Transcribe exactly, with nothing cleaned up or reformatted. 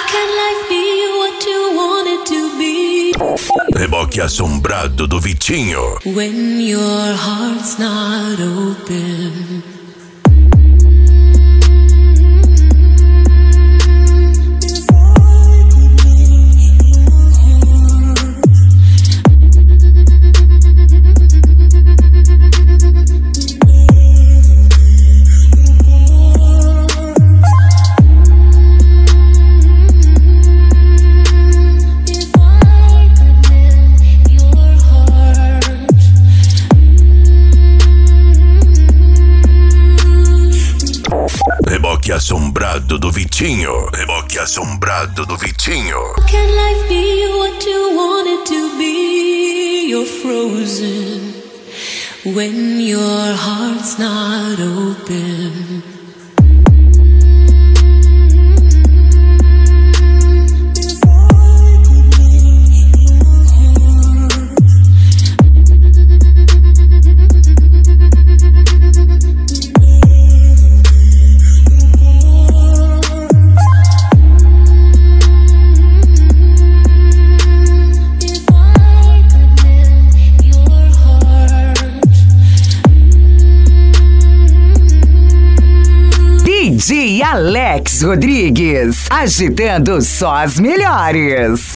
can life be what you want it to be? Reboque assombrado do Vitinho. When your heart's not open. Reboque assombrado do Vitinho. Reboque assombrado do Vitinho. Can life be what you want it to be? You're frozen when your heart's not open. D J Alex Rodrigues, agitando só as melhores.